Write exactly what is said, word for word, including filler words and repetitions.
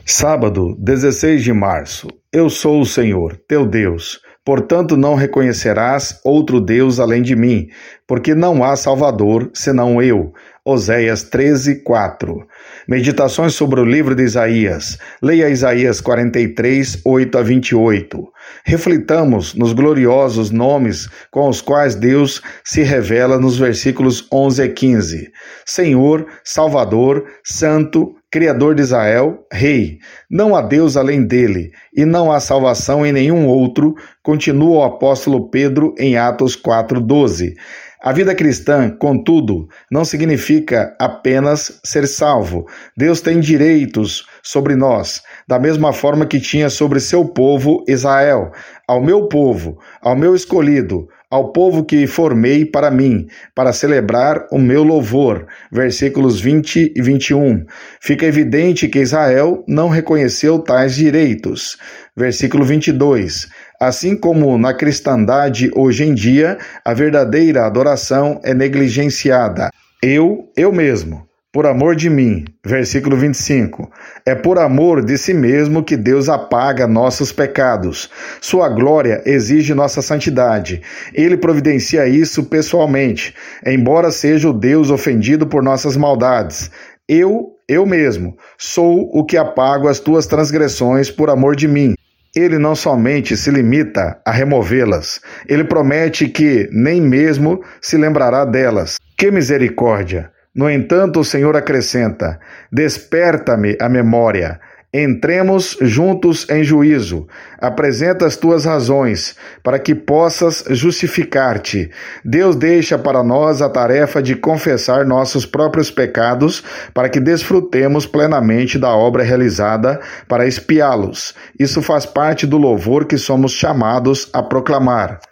Sábado, dezesseis de março. Eu sou o Senhor, teu Deus. Portanto, não reconhecerás outro Deus além de mim, porque não há Salvador senão eu. Oséias treze, quatro. Meditações sobre o livro de Isaías. Leia Isaías quarenta e três, oito a vinte e oito. Reflitamos nos gloriosos nomes com os quais Deus se revela nos versículos onze a quinze. Senhor, Salvador, Santo, Criador de Israel, Rei. Não há Deus além dele, e não há salvação em nenhum outro, continua o apóstolo Pedro em Atos quatro, doze. A vida cristã, contudo, não significa apenas ser salvo. Deus tem direitos sobre nós, da mesma forma que tinha sobre seu povo Israel. Ao meu povo, ao meu escolhido, ao povo que formei para mim, para celebrar o meu louvor. Versículos vinte e vinte e um. Fica evidente que Israel não reconheceu tais direitos. Versículo vinte e dois. Assim como na cristandade hoje em dia, a verdadeira adoração é negligenciada. Eu, eu mesmo, por amor de mim. Versículo vinte e cinco. É por amor de si mesmo que Deus apaga nossos pecados. Sua glória exige nossa santidade. Ele providencia isso pessoalmente, embora seja o Deus ofendido por nossas maldades. Eu, eu mesmo, sou o que apago as tuas transgressões por amor de mim. Ele não somente se limita a removê-las, ele promete que nem mesmo se lembrará delas. Que misericórdia! No entanto, o Senhor acrescenta: desperta-me a memória. Entremos juntos em juízo. Apresenta as tuas razões, para que possas justificar-te. Deus deixa para nós a tarefa de confessar nossos próprios pecados, para que desfrutemos plenamente da obra realizada para expiá-los. Isso faz parte do louvor que somos chamados a proclamar.